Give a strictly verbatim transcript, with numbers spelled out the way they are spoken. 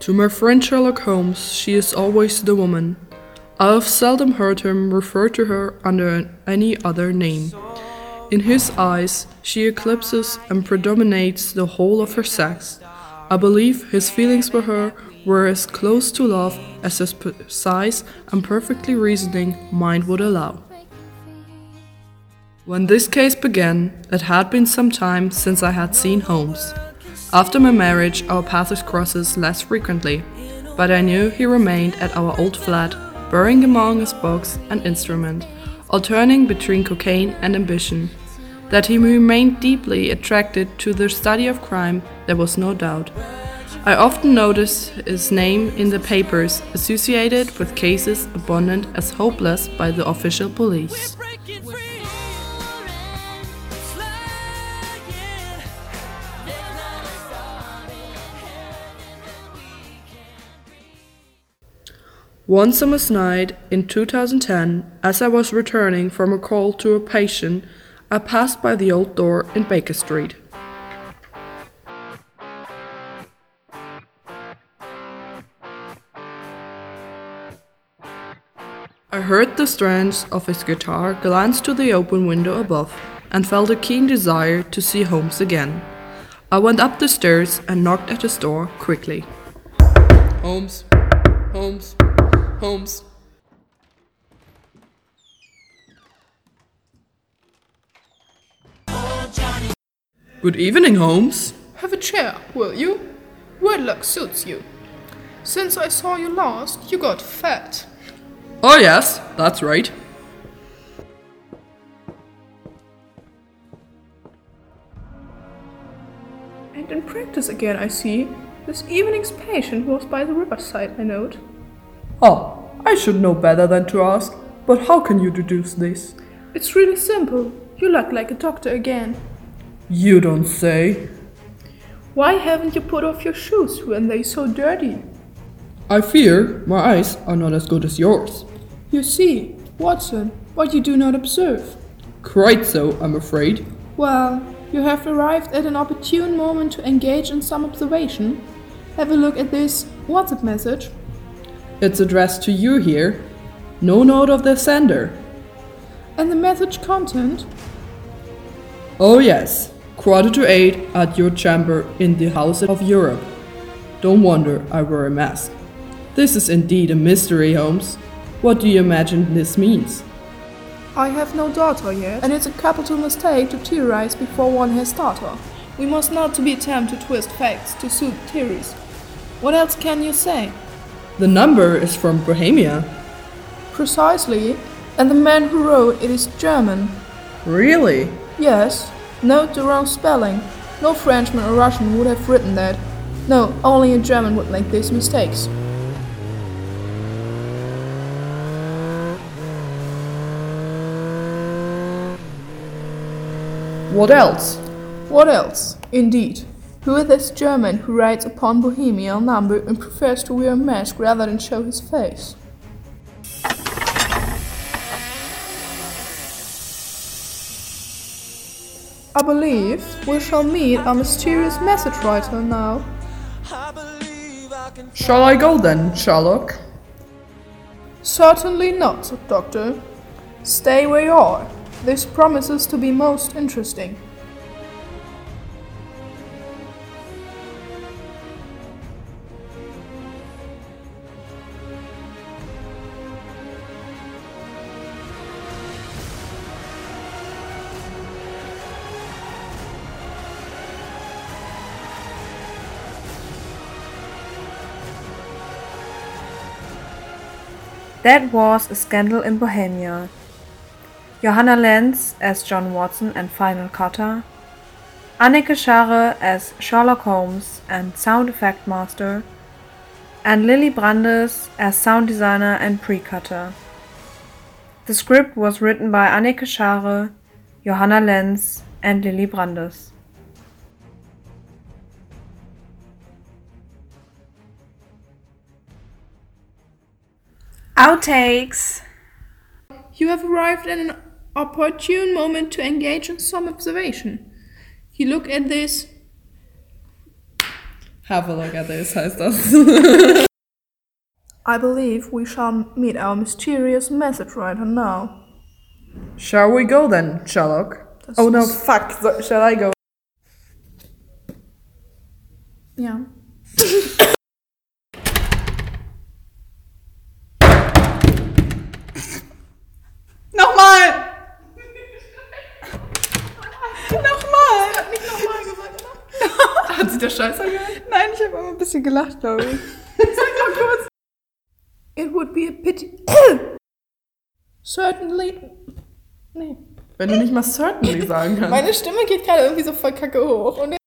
To my friend Sherlock Holmes, she is always the woman. I have seldom heard him refer to her under any other name. In his eyes, she eclipses and predominates the whole of her sex. I believe his feelings for her were as close to love as his precise and perfectly reasoning mind would allow. When this case began, it had been some time since I had seen Holmes. After my marriage, our paths crosses less frequently, but I knew he remained at our old flat, burrowing among his books and instrument, alternating between cocaine and ambition. That he remained deeply attracted to the study of crime, there was no doubt. I often noticed his name in the papers associated with cases abandoned as hopeless by the official police. One summer's night in two thousand ten, as I was returning from a call to a patient, I passed by the old door in Baker Street. I heard the strings of his guitar glance to the open window above and felt a keen desire to see Holmes again. I went up the stairs and knocked at his door quickly. Holmes, Holmes, Holmes. Good evening, Holmes. Have a chair, will you? Wedlock suits you. Since I saw you last, you got fat. Oh yes, that's right. And in practice again, I see. This evening's patient was by the riverside, I note. Oh, I should know better than to ask, but how can you deduce this? It's really simple. You look like a doctor again. You don't say. Why haven't you put off your shoes when they're so dirty? I fear my eyes are not as good as yours. You see, Watson, what you do not observe. Quite so, I'm afraid. Well, you have arrived at an opportune moment to engage in some observation. Have a look at this WhatsApp message. It's addressed to you here. No note of the sender. And the message content? Oh yes, quarter to eight at your chamber in the House of Europe. Don't wonder I wear a mask. This is indeed a mystery, Holmes. What do you imagine this means? I have no daughter yet, and it's a capital mistake to theorize before one has daughter. We must not to be attempt to twist facts to suit theories. What else can you say? The number is from Bohemia. Precisely, and the man who wrote it is German. Really? Yes. Note the wrong spelling. No Frenchman or Russian would have written that. No, only a German would make these mistakes. What else? What else? Indeed. Who is this German who writes upon Bohemia number and prefers to wear a mask rather than show his face? I believe we shall meet our mysterious message writer now. Shall I go then, Sherlock? Certainly not, Doctor. Stay where you are. This promises to be most interesting. That was A Scandal in Bohemia. Johanna Lenz as John Watson and Final Cutter, Anneke Scharre as Sherlock Holmes and Sound Effect Master, and Lily Brandes as Sound Designer and Pre-Cutter. The script was written by Anneke Scharre, Johanna Lenz and Lily Brandes. Outtakes! You have arrived at an opportune moment to engage in some observation. You look at this Have a look at this heißt das. I believe we shall meet our mysterious message writer now. Shall we go then, Sherlock? Das Oh no, muss- fuck. So, shall I go? Ja. Nochmal! Nochmal! Hat nicht nochmal gesagt, ne? Hat sich der Scheiß angehört? Nein, ich habe aber ein bisschen gelacht, glaube ich. It would be a pity. Certainly. Nee. Wenn du nicht mal certainly sagen kannst. Meine Stimme geht gerade irgendwie so voll kacke hoch. Und